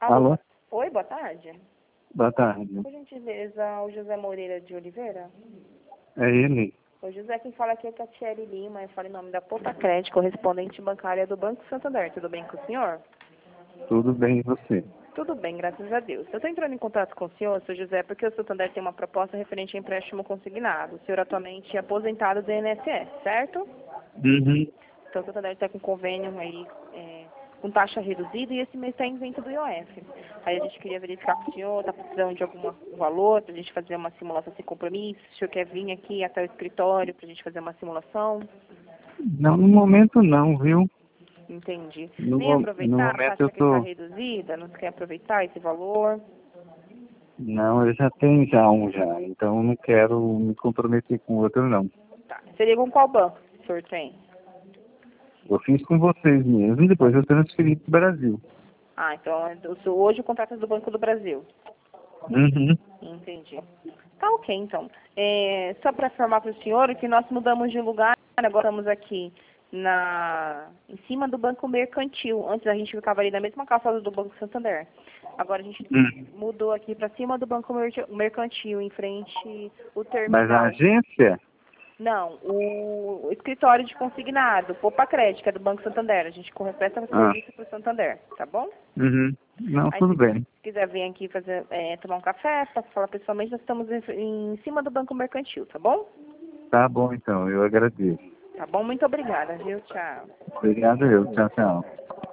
Alô? Alô? Oi, boa tarde. Boa tarde. Por gentileza, o José Moreira de Oliveira? É ele? O José, quem fala aqui é Tatiele Lima, eu falo em nome da Poupa Crédito, correspondente bancária do Banco Santander. Tudo bem com o senhor? Tudo bem, e você? Tudo bem, graças a Deus. Eu estou entrando em contato com o senhor, seu José, porque o Santander tem uma proposta referente a empréstimo consignado. O senhor atualmente é aposentado do INSS, certo? Uhum. Então o Santander está com convênio aí com taxa reduzida e esse mês está em isento do IOF. Aí a gente queria verificar com o senhor, está precisando de algum valor para a gente fazer uma simulação sem compromisso, se o senhor quer vir aqui até o escritório para a gente fazer uma simulação. Não, no momento não, viu? Entendi. No, Nem no aproveitar a momento eu taxa que está tô... reduzida, não quer aproveitar esse valor? Não, eu já tenho um já, então eu não quero me comprometer com outro não. Tá. Seria com qual banco que o senhor tem? Eu fiz com vocês mesmo e depois eu transferi para o Brasil. Ah, então hoje o contrato é do Banco do Brasil. Uhum. Entendi. Tá ok, então. Só para informar para o senhor que nós mudamos de lugar, agora estamos aqui em cima do Banco Mercantil. Antes a gente ficava ali na mesma calçada do Banco Santander. Agora a gente mudou aqui para cima do Banco Mercantil, em frente o Mas a terminal. agência? Não, o escritório de consignado, Poupa Crédito, que é do Banco Santander. A gente presta serviço para o Santander, tá bom? Uhum. Não, Aí tudo se bem. quiser vir aqui tomar um café, para falar pessoalmente, nós estamos em cima do Banco Mercantil, tá bom? Tá bom então, eu agradeço. Tá bom? Muito obrigada, viu? Tchau. Obrigado eu. Tchau, tchau.